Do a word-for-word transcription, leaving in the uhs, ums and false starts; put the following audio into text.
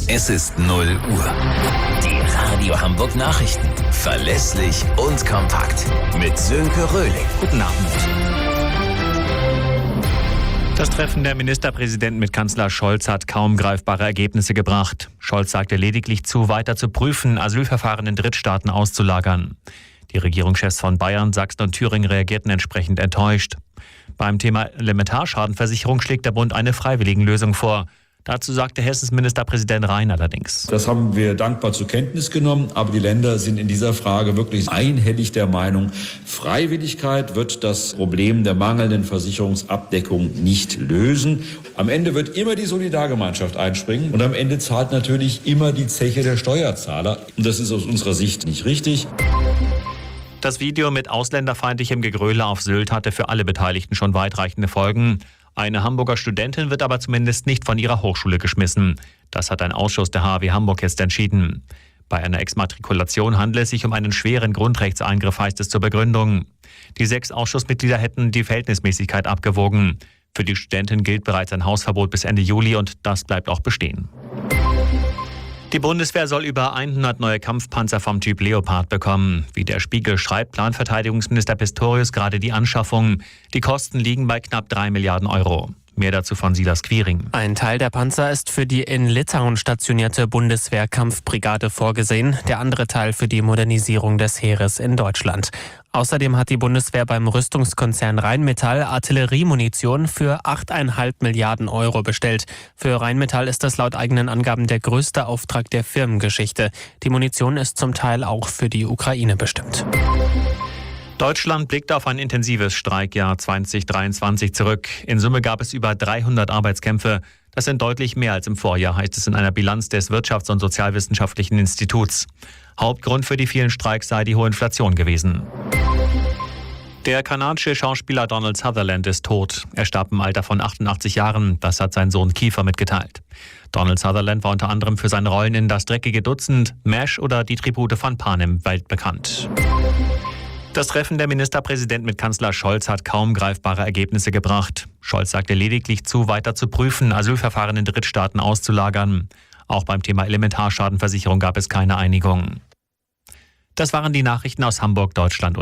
Es ist null Uhr. Die Radio Hamburg Nachrichten. Verlässlich und kompakt. Mit Sönke Röhling. Guten Abend. Das Treffen der Ministerpräsidenten mit Kanzler Scholz hat kaum greifbare Ergebnisse gebracht. Scholz sagte lediglich zu, weiter zu prüfen, Asylverfahren in Drittstaaten auszulagern. Die Regierungschefs von Bayern, Sachsen und Thüringen reagierten entsprechend enttäuscht. Beim Thema Elementarschadenversicherung schlägt der Bund eine Freiwilligenlösung vor. Dazu sagte Hessens Ministerpräsident Rhein allerdings. Das haben wir dankbar zur Kenntnis genommen, aber die Länder sind in dieser Frage wirklich einhellig der Meinung, Freiwilligkeit wird das Problem der mangelnden Versicherungsabdeckung nicht lösen. Am Ende wird immer die Solidargemeinschaft einspringen und am Ende zahlt natürlich immer die Zeche der Steuerzahler. Und das ist aus unserer Sicht nicht richtig. Das Video mit ausländerfeindlichem Gegröle auf Sylt hatte für alle Beteiligten schon weitreichende Folgen. Eine Hamburger Studentin wird aber zumindest nicht von ihrer Hochschule geschmissen. Das hat ein Ausschuss der H A W Hamburg jetzt entschieden. Bei einer Exmatrikulation handle es sich um einen schweren Grundrechtseingriff, heißt es zur Begründung. Die sechs Ausschussmitglieder hätten die Verhältnismäßigkeit abgewogen. Für die Studentin gilt bereits ein Hausverbot bis Ende Juli und das bleibt auch bestehen. Die Bundeswehr soll über hundert neue Kampfpanzer vom Typ Leopard bekommen. Wie der Spiegel schreibt, plant Verteidigungsminister Pistorius gerade die Anschaffung. Die Kosten liegen bei knapp drei Milliarden Euro. Mehr dazu von Silas Quiring. Ein Teil der Panzer ist für die in Litauen stationierte Bundeswehr-Kampfbrigade vorgesehen, der andere Teil für die Modernisierung des Heeres in Deutschland. Außerdem hat die Bundeswehr beim Rüstungskonzern Rheinmetall Artilleriemunition für acht Komma fünf Milliarden Euro bestellt. Für Rheinmetall ist das laut eigenen Angaben der größte Auftrag der Firmengeschichte. Die Munition ist zum Teil auch für die Ukraine bestimmt. Deutschland blickt auf ein intensives Streikjahr zwanzig dreiundzwanzig zurück. In Summe gab es über dreihundert Arbeitskämpfe. Das sind deutlich mehr als im Vorjahr, heißt es in einer Bilanz des Wirtschafts- und Sozialwissenschaftlichen Instituts. Hauptgrund für die vielen Streiks sei die hohe Inflation gewesen. Der kanadische Schauspieler Donald Sutherland ist tot. Er starb im Alter von achtundachtzig Jahren. Das hat sein Sohn Kiefer mitgeteilt. Donald Sutherland war unter anderem für seine Rollen in Das dreckige Dutzend, MASH oder Die Tribute von Panem weltbekannt. Das Treffen der Ministerpräsidenten mit Kanzler Scholz hat kaum greifbare Ergebnisse gebracht. Scholz sagte lediglich zu, weiter zu prüfen, Asylverfahren in Drittstaaten auszulagern. Auch beim Thema Elementarschadenversicherung gab es keine Einigung. Das waren die Nachrichten aus Hamburg, Deutschland und